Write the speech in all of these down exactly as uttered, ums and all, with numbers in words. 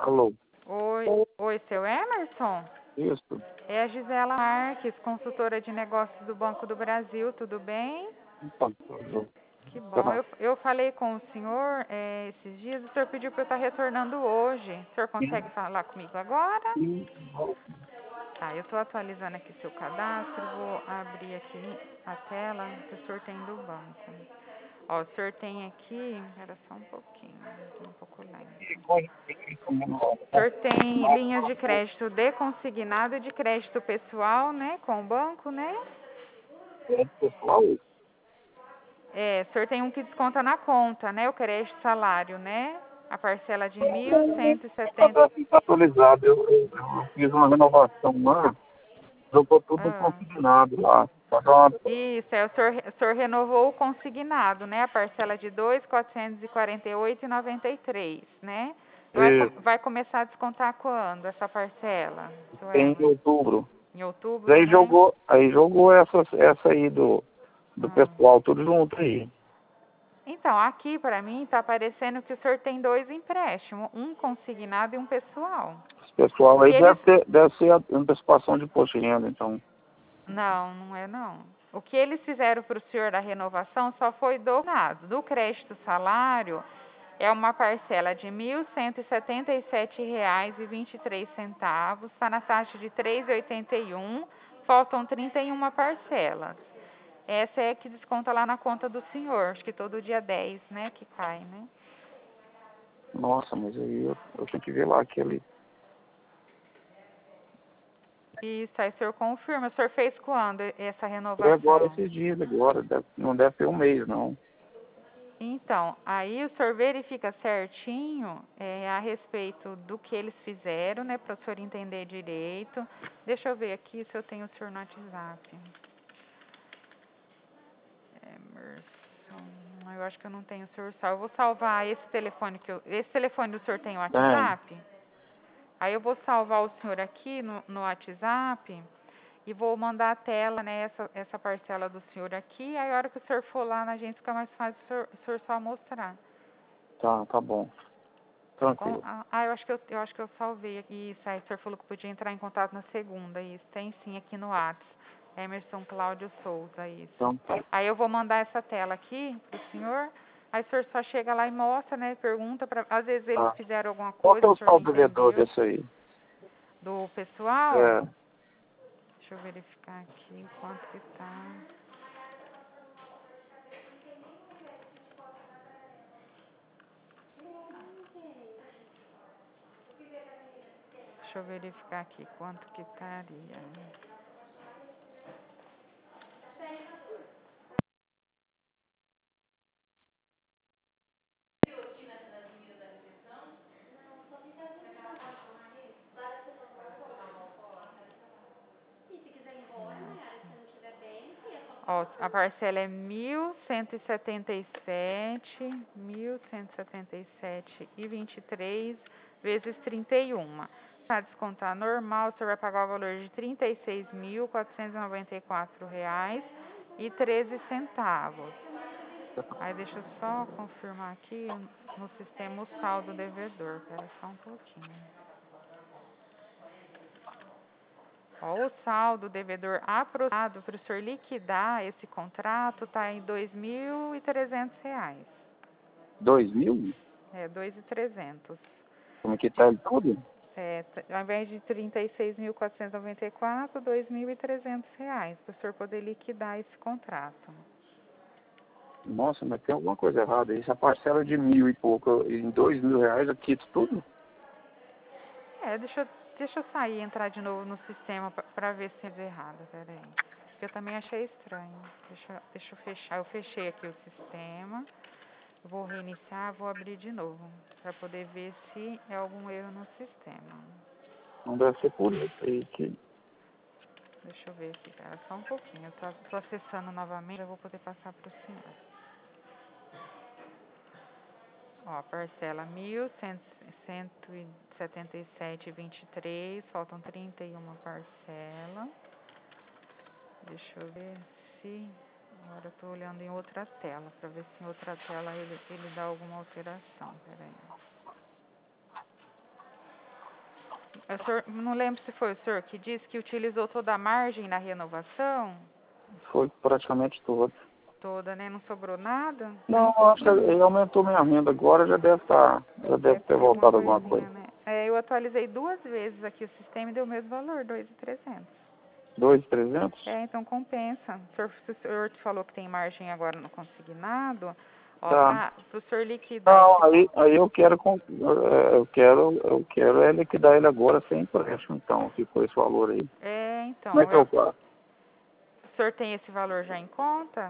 Alô? Oi, oi, seu Emerson? Isso. É a Gisela Marques, consultora de negócios do Banco do Brasil, tudo bem? Então, eu- Que bom. Eu, eu falei com o senhor é, esses dias, o senhor pediu para eu estar retornando hoje. O senhor consegue falar comigo agora? Tá, eu estou atualizando aqui seu cadastro, vou abrir aqui a tela que o senhor tem do banco. Ó, o senhor tem aqui, espera só um pouquinho, um pouco lento. O senhor tem linhas de crédito de consignado e de crédito pessoal, né, com o banco, né? pessoal, É, o senhor tem um que desconta na conta, né, o crédito salário, né? A parcela de mil cento e setenta. está atualizado. Eu, eu, eu fiz uma renovação lá, jogou tudo Ah, consignado lá. Só dá uma- isso, é, o senhor, o senhor renovou o consignado, né? A parcela de dois mil quatrocentos e quarenta e oito reais e noventa e três centavos, né? Vai, é, vai começar a descontar quando essa parcela, seu Tem em Emerson? outubro. Em outubro, Aí né? jogou, aí jogou essa, essa aí do, do Ah. pessoal, tudo junto aí. Então, aqui para mim está aparecendo que o senhor tem dois empréstimos, um consignado e um pessoal. Esse pessoal O aí que eles... deve, ter, deve ser a antecipação de imposto de renda, então. Não, não é não. O que eles fizeram para o senhor da renovação só foi do nada. Do crédito salário é uma parcela de mil cento e setenta e sete reais e vinte e três centavos, está na taxa de três reais e oitenta e um centavos, faltam trinta e uma parcelas. Essa é que desconta lá na conta do senhor, acho que todo dia dez, né, que cai, né? Nossa, mas aí eu, eu tenho que ver lá aquele. Isso, aí o senhor confirma. O senhor fez quando essa Foi agora renovação? esses dias agora, deve- não deve ter um mês não. Então, aí o senhor verifica certinho é, a respeito do que eles fizeram, né, para o senhor entender direito. Deixa eu ver aqui se eu tenho o senhor no WhatsApp. Emerson, eu acho que eu não tenho o senhor salvo. Eu vou salvar esse telefone que eu... Esse telefone do senhor tem o WhatsApp? Aí eu vou salvar o senhor aqui no, no WhatsApp e vou mandar a tela, né, essa, essa parcela do senhor aqui. Aí a hora que o senhor for lá na agência fica mais fácil o senhor, o senhor só mostrar. Tá, tá bom. Tá bom? Tranquilo. Ah, ah, eu acho que eu, eu acho que eu salvei aqui. Isso aí, o senhor falou que podia entrar em contato na segunda. Isso, tem sim aqui no WhatsApp. Emerson Cláudio Souza, isso. Então, tá. Aí eu vou mandar essa tela aqui pro senhor. Aí o senhor só chega lá e mostra, né? Pergunta para, às vezes eles Tá. fizeram alguma Qual que coisa, é o o senhor não saldo devedor entendeu. desse aí? Do pessoal? É, Deixa eu verificar aqui quanto que tá. Deixa eu verificar aqui quanto que estaria. Ó, a parcela é mil cento e setenta e sete, mil cento e setenta e sete e vinte e três vezes trinta e um. Para descontar normal, o senhor vai pagar o valor de trinta e seis mil, quatrocentos e noventa e quatro reais e treze centavos. Aí deixa eu só confirmar aqui no sistema o saldo devedor. Espera só um pouquinho. Ó, o saldo devedor aprovado para o senhor liquidar esse contrato está em dois mil e trezentos reais. dois mil? É, dois mil e trezentos. Como é que tá ele tudo? É, ao invés de trinta e seis mil, quatrocentos e noventa e quatro, dois mil e trezentos reais, para o senhor poder liquidar esse contrato. Nossa, mas tem alguma coisa errada aí. Essa parcela de mil e pouco em dois mil reais, eu quito tudo? É, deixa eu, deixa eu sair e entrar de novo no sistema para ver se é errado, peraí. Porque eu também achei estranho. Deixa, deixa eu fechar, eu fechei aqui o sistema. Vou reiniciar, vou abrir de novo, para poder ver se é algum erro no sistema. Não deve ser por isso aí que... Deixa eu ver aqui, cara, só um pouquinho. Eu tô, tô acessando novamente, eu vou poder passar para o senhor. Ó, parcela mil cento e setenta e sete reais e vinte e três centavos, faltam trinta e uma parcelas. Deixa eu ver se... Agora eu tô olhando em outra tela, para ver se em outra tela ele, ele dá alguma alteração. Peraí. O senhor, não lembro se foi o senhor que disse que utilizou toda a margem na renovação? Foi praticamente todo. Toda, né? Não sobrou nada? Não, acho que ele aumentou minha renda agora, já deve estar, já deve ter voltado alguma coisa. Né? É, eu atualizei duas vezes aqui o sistema e deu o mesmo valor, dois mil e trezentos. dois mil e trezentos? É, então compensa. O senhor, se o senhor te falou que tem margem agora no consignado, ó, Tá. para o senhor liquidar. Não, aí, aí eu quero, com- eu quero, eu quero é liquidar ele agora sem empréstimo, então, se for esse valor aí. É, então. Como é que eu eu, faço? o senhor tem esse valor já em conta?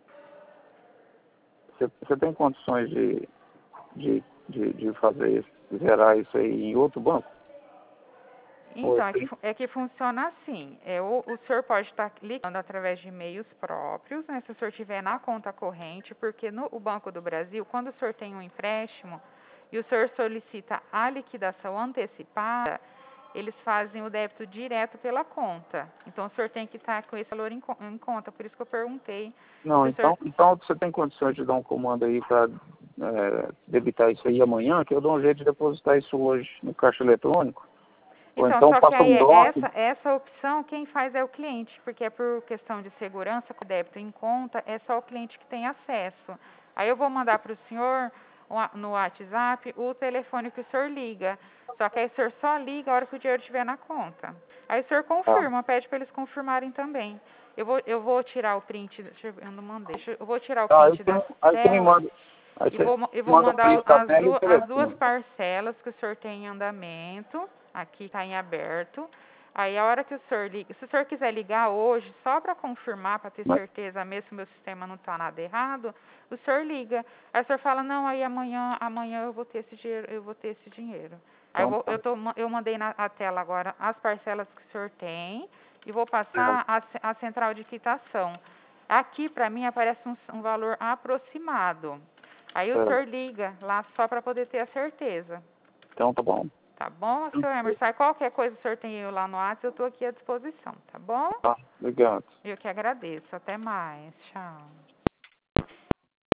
Você, você tem condições de, de, de, de fazer isso, zerar isso aí em outro banco? Então, é que, é que funciona assim. É, o, o senhor pode estar ligando através de e-mails próprios, né, se o senhor tiver na conta corrente, porque no o Banco do Brasil, quando o senhor tem um empréstimo e o senhor solicita a liquidação antecipada, eles fazem o débito direto pela conta. Então, o senhor tem que estar com esse valor em, em conta, por isso que eu perguntei. Não, então, senhor... então você tem condições de dar um comando aí para é, debitar isso aí amanhã, que eu dou um jeito de depositar isso hoje no caixa eletrônico? Ou Então, então só que faça aí um doc. essa, essa opção quem faz é o cliente, porque é por questão de segurança, com o débito em conta, é só o cliente que tem acesso. Aí eu vou mandar para o senhor no WhatsApp o telefone que o senhor liga. Só que aí o senhor só liga a hora que o dinheiro estiver na conta. Aí o senhor confirma, ah. pede para eles confirmarem também. Eu vou, eu vou tirar o print, deixa eu não mandei, eu vou tirar o print ah, das células e vou, eu vou mandar as, du as duas parcelas que o senhor tem em andamento. Aqui está em aberto. Aí a hora que o senhor liga, se o senhor quiser ligar hoje, só para confirmar, para ter certeza mesmo que o meu sistema não está nada errado, o senhor liga. Aí o senhor fala, não, aí amanhã, amanhã eu vou ter esse dinheiro, eu vou ter esse dinheiro. Aí eu, vou, eu, tô, eu mandei na a tela agora as parcelas que o senhor tem e vou passar a, a central de quitação. Aqui para mim aparece um, um valor aproximado. Aí o senhor liga lá só para poder ter a certeza. Então tá bom. Tá bom, senhor Emerson? Qualquer coisa o senhor tem eu lá no WhatsApp, eu estou aqui à disposição, tá bom? Tá, obrigado. Eu que agradeço. Até mais. Tchau.